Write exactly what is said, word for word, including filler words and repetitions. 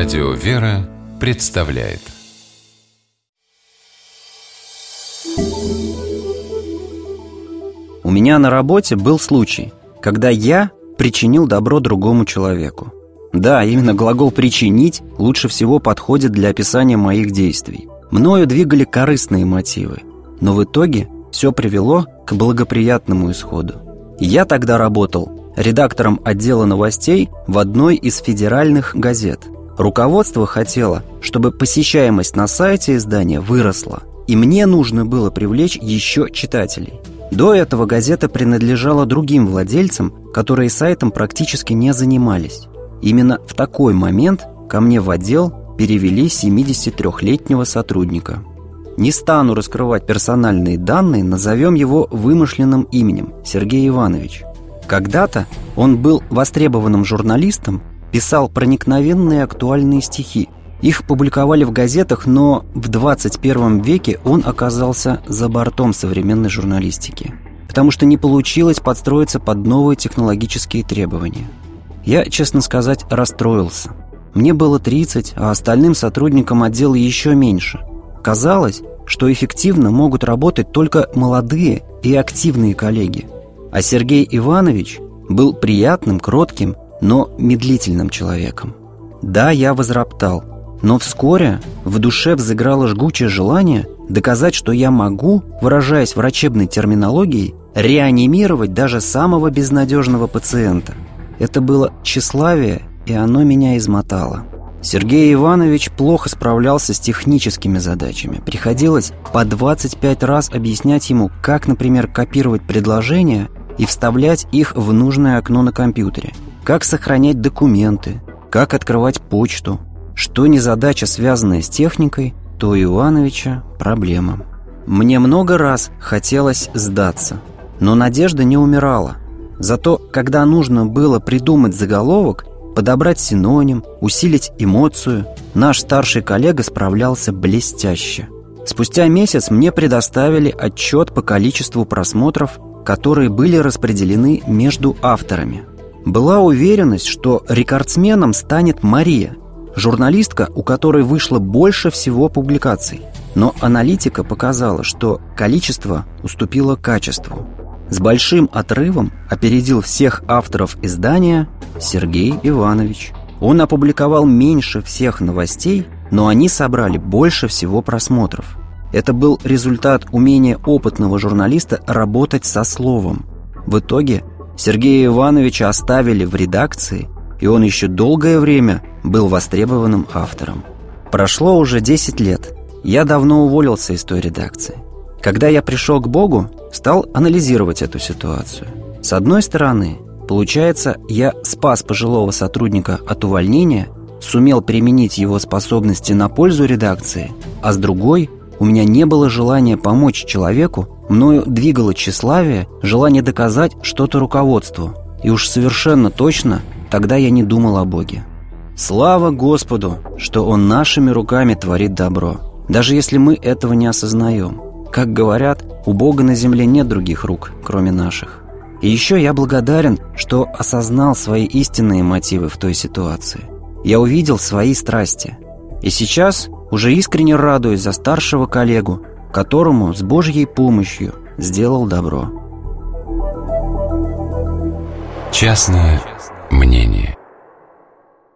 Радио «Вера» представляет. У меня на работе был случай, когда я причинил добро другому человеку. Да, именно глагол «причинить» лучше всего подходит для описания моих действий. Мною двигали корыстные мотивы, но в итоге все привело к благоприятному исходу. Я тогда работал редактором отдела новостей в одной из федеральных газет. Руководство хотело, чтобы посещаемость на сайте издания выросла, и мне нужно было привлечь еще читателей. До этого газета принадлежала другим владельцам, которые сайтом практически не занимались. Именно в такой момент ко мне в отдел перевели семидесятитрёхлетнего сотрудника. Не стану раскрывать персональные данные, назовем его вымышленным именем – Сергей Иванович. Когда-то он был востребованным журналистом, писал проникновенные актуальные стихи. Их публиковали в газетах, но в двадцать первом веке он оказался за бортом современной журналистики, потому что не получилось подстроиться под новые технологические требования. Я, честно сказать, расстроился. Мне было тридцать, а остальным сотрудникам отдела еще меньше. Казалось, что эффективно могут работать только молодые и активные коллеги. А Сергей Иванович был приятным, кротким, но медлительным человеком. Да, я возроптал, но вскоре в душе взыграло жгучее желание доказать, что я могу, выражаясь врачебной терминологией, реанимировать даже самого безнадежного пациента. Это было тщеславие, и оно меня измотало. Сергей Иванович плохо справлялся с техническими задачами. Приходилось по двадцать пять раз объяснять ему, как, например, копировать предложения и вставлять их в нужное окно на компьютере, как сохранять документы, как открывать почту. Что не задача, связанная с техникой, то у Ивановича проблема. Мне много раз хотелось сдаться, но надежда не умирала. Зато, когда нужно было придумать заголовок, подобрать синоним, усилить эмоцию, наш старший коллега справлялся блестяще. Спустя месяц мне предоставили отчет по количеству просмотров, которые были распределены между авторами. Была уверенность, что рекордсменом станет Мария, журналистка, у которой вышло больше всего публикаций. Но аналитика показала, что количество уступило качеству. С большим отрывом опередил всех авторов издания Сергей Иванович. Он опубликовал меньше всех новостей, но они собрали больше всего просмотров. Это был результат умения опытного журналиста работать со словом. В итоге Сергея Ивановича оставили в редакции, и он еще долгое время был востребованным автором. Прошло уже десять лет. Я давно уволился из той редакции. Когда я пришел к Богу, стал анализировать эту ситуацию. С одной стороны, получается, я спас пожилого сотрудника от увольнения, сумел применить его способности на пользу редакции, а с другой, у меня не было желания помочь человеку, мною двигало тщеславие, желание доказать что-то руководству. И уж совершенно точно тогда я не думал о Боге. Слава Господу, что Он нашими руками творит добро, даже если мы этого не осознаем. Как говорят, у Бога на земле нет других рук, кроме наших. И еще я благодарен, что осознал свои истинные мотивы в той ситуации. Я увидел свои страсти. И сейчас уже искренне радуюсь за старшего коллегу, которому с Божьей помощью сделал добро. Частное мнение.